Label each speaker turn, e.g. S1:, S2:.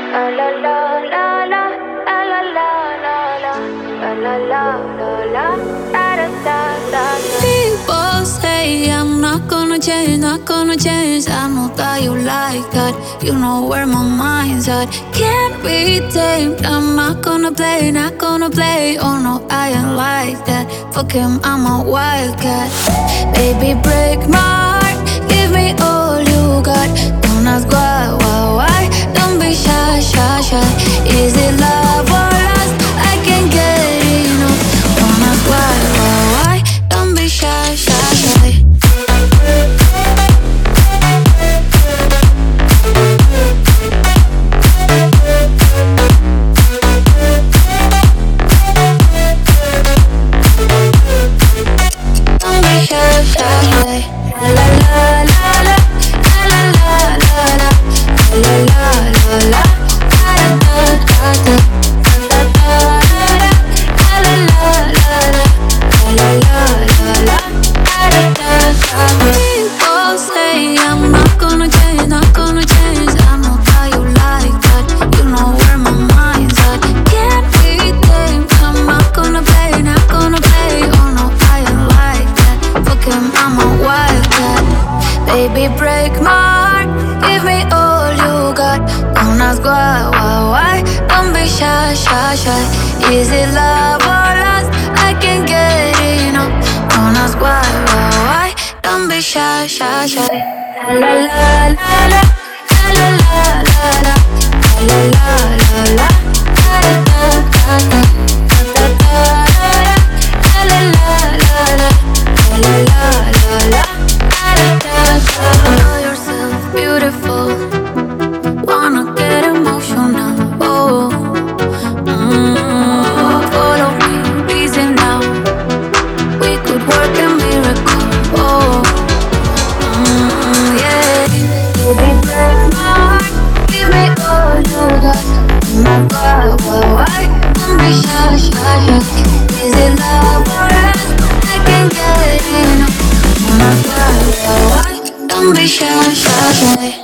S1: la la la la, la la la la la, la la la la, da da da da.
S2: People say I'm not gonna change, not gonna change. I know that you like that. You know where my mind's at. Can't be tamed. I'm not gonna play, not gonna play. Oh no, I ain't like that. Fuck him, I'm a wildcat. Baby, break my heart. Give me all you got. Don't ask why. Don't be shy, shy, shy. Is it love or lust? I can't get enough. Don't ask why. Don't be shy, shy, shy. Don't be shy, shy, shy. La la la la, la la la la, la la la la, da da da da, da da da, la la la la, la la la la, da da da. People say I'm not gonna change, not gonna change. I know that you like that. You know where my mind's at. Can't be tamed. I'm not gonna play, not gonna play. Oh no, I ain't like that. Fuck him, I'm a wildcat. Baby, break my heart. Give me all you got. Don't ask why. Don't be shy, shy, shy. Is it love or lust? I can't get enough. Don't ask why. Don't be shy, shy, shy. La la la la, la la la la, la la la la, da da da da, da da da, la la la la, la la la la, da da da. Know yourself beautiful. Wanna get emotional. Oh, follow me, reason now. We could work a miracle. Oh, yeah. Baby, break my heart. Give me all you got. Why? Don't be shy, shy, shy. Is it love or lust? I can't get enough. Why? Don't be shy, shy, shy.